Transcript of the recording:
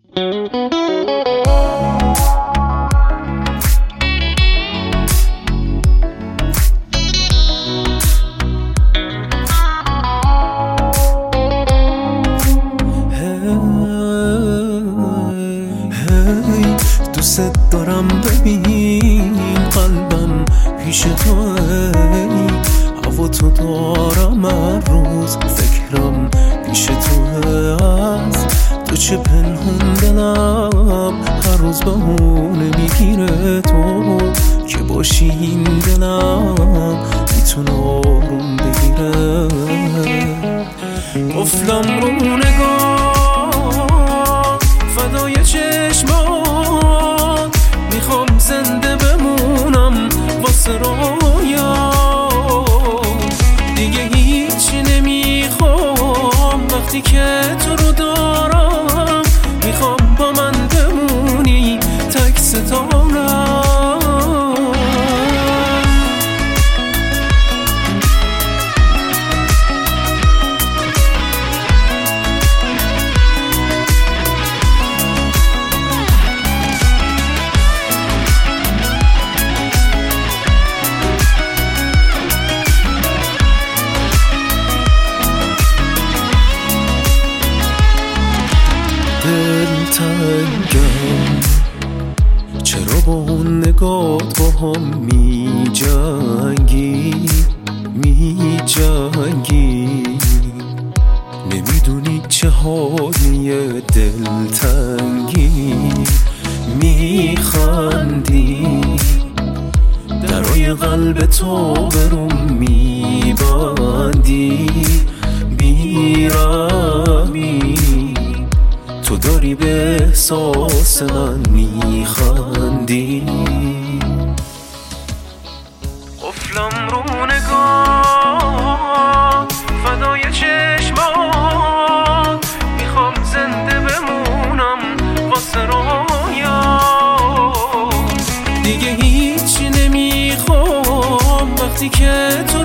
دوست دارم ببین قلبم پیش تو، هوا تو دارم هر روز، فکرم پیش تو هست، تو چه پنهون دلم هر روز بهونه میگیره تو، که باشی این دلم میتونه آروم بگیره. قفلم رو نگاه فدای چشمات، میخوام زنده بمونم واسه رویا، دیگه هیچی نمیخوام وقتی که تو رو دارم، میخوام با من بمونی تک ستارم. دلتنگم چرا با اون نگات با هم می جنگی، نمیدونی چه حالیه دلتنگی، میخندی درای قلب تو برون میبندی، بیرمی تو داری به احساس من میخندی. قفلم رو نگاه فدای چشمات، میخوام زنده بمونم واسه رویا، دیگه هیچی نمیخوام وقتی که تو